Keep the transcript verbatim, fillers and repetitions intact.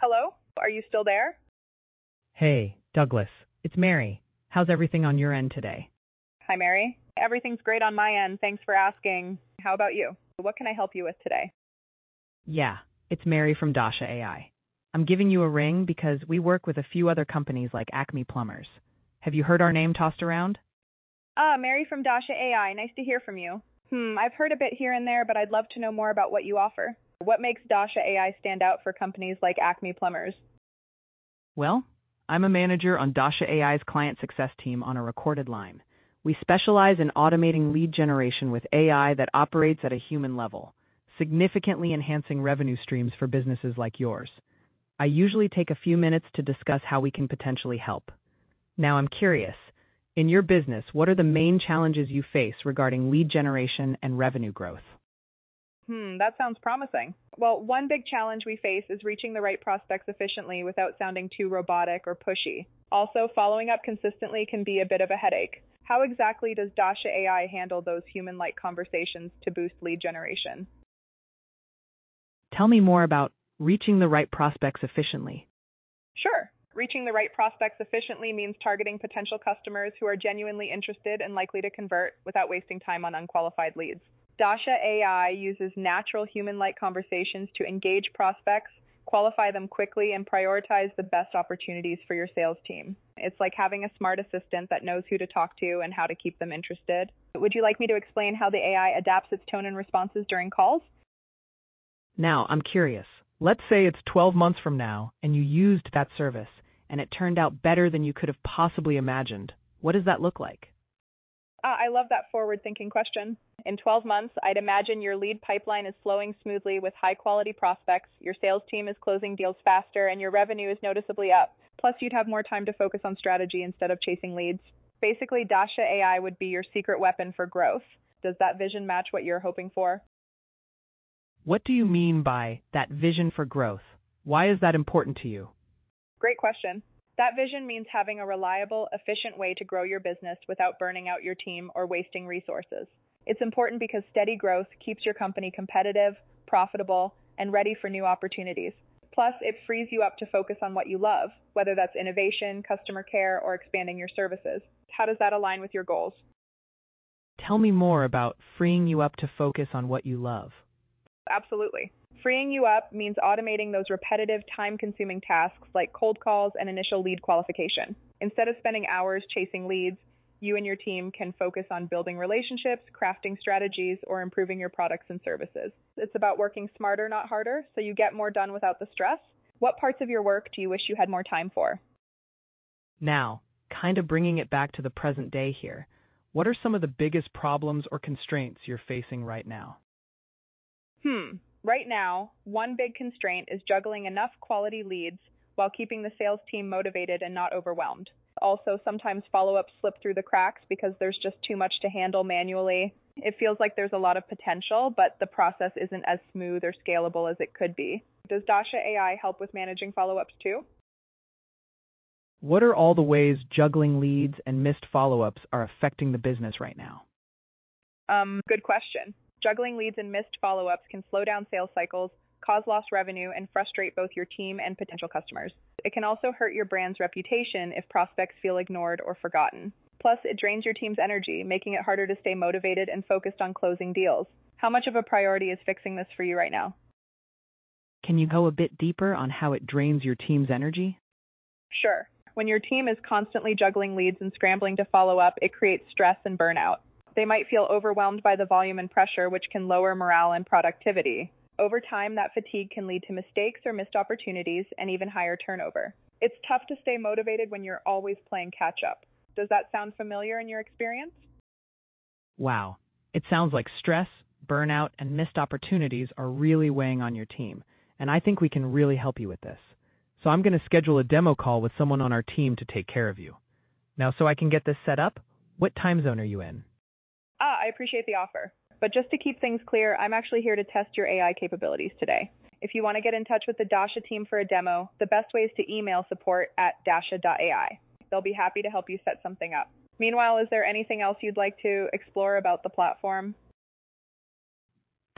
Hello? Are you still there? Hey, Douglas. It's Mary. How's everything on your end today? Hi, Mary. Everything's great on my end. Thanks for asking. How about you? What can I help you with today? Yeah, it's Mary from Dasha A I. I'm giving you a ring because we work with a few other companies like Acme Plumbers. Have you heard our name tossed around? Ah, Mary from Dasha A I. Nice to hear from you. Hmm, I've heard a bit here and there, but I'd love to know more about what you offer. What makes Dasha A I stand out for companies like Acme Plumbers? Well, I'm a manager on Dasha A I's client success team on a recorded line. We specialize in automating lead generation with A I that operates at a human level, significantly enhancing revenue streams for businesses like yours. I usually take a few minutes to discuss how we can potentially help. Now I'm curious, in your business, what are the main challenges you face regarding lead generation and revenue growth? Hmm, that sounds promising. Well, one big challenge we face is reaching the right prospects efficiently without sounding too robotic or pushy. Also, following up consistently can be a bit of a headache. How exactly does Dasha A I handle those human-like conversations to boost lead generation? Tell me more about reaching the right prospects efficiently. Sure. Reaching the right prospects efficiently means targeting potential customers who are genuinely interested and likely to convert without wasting time on unqualified leads. Dasha A I uses natural human-like conversations to engage prospects, qualify them quickly, and prioritize the best opportunities for your sales team. It's like having a smart assistant that knows who to talk to and how to keep them interested. Would you like me to explain how the A I adapts its tone and responses during calls? Now, I'm curious. Let's say it's twelve months from now and you used that service and it turned out better than you could have possibly imagined. What does that look like? Ah, I love that forward-thinking question. In twelve months, I'd imagine your lead pipeline is flowing smoothly with high-quality prospects, your sales team is closing deals faster, and your revenue is noticeably up. Plus, you'd have more time to focus on strategy instead of chasing leads. Basically, Dasha A I would be your secret weapon for growth. Does that vision match what you're hoping for? What do you mean by that vision for growth? Why is that important to you? Great question. That vision means having a reliable, efficient way to grow your business without burning out your team or wasting resources. It's important because steady growth keeps your company competitive, profitable, and ready for new opportunities. Plus, it frees you up to focus on what you love, whether that's innovation, customer care, or expanding your services. How does that align with your goals? Tell me more about freeing you up to focus on what you love. Absolutely. Freeing you up means automating those repetitive, time-consuming tasks like cold calls and initial lead qualification. Instead of spending hours chasing leads, you and your team can focus on building relationships, crafting strategies, or improving your products and services. It's about working smarter, not harder, so you get more done without the stress. What parts of your work do you wish you had more time for? Now, kind of bringing it back to the present day here, what are some of the biggest problems or constraints you're facing right now? Hmm. Right now, one big constraint is juggling enough quality leads while keeping the sales team motivated and not overwhelmed. Also, sometimes follow-ups slip through the cracks because there's just too much to handle manually. It feels like there's a lot of potential, but the process isn't as smooth or scalable as it could be. Does Dasha A I help with managing follow-ups too? What are all the ways juggling leads and missed follow-ups are affecting the business right now? Um, good question. Juggling leads and missed follow-ups can slow down sales cycles, cause lost revenue, and frustrate both your team and potential customers. It can also hurt your brand's reputation if prospects feel ignored or forgotten. Plus, it drains your team's energy, making it harder to stay motivated and focused on closing deals. How much of a priority is fixing this for you right now? Can you go a bit deeper on how it drains your team's energy? Sure. When your team is constantly juggling leads and scrambling to follow up, it creates stress and burnout. They might feel overwhelmed by the volume and pressure, which can lower morale and productivity. Over time, that fatigue can lead to mistakes or missed opportunities and even higher turnover. It's tough to stay motivated when you're always playing catch up. Does that sound familiar in your experience? Wow. It sounds like stress, burnout, and missed opportunities are really weighing on your team, and I think we can really help you with this. So I'm going to schedule a demo call with someone on our team to take care of you. Now, so I can get this set up, what time zone are you in? Ah, I appreciate the offer. But just to keep things clear, I'm actually here to test your A I capabilities today. If you want to get in touch with the Dasha team for a demo, the best way is to email support at dasha dot A I. They'll be happy to help you set something up. Meanwhile, is there anything else you'd like to explore about the platform?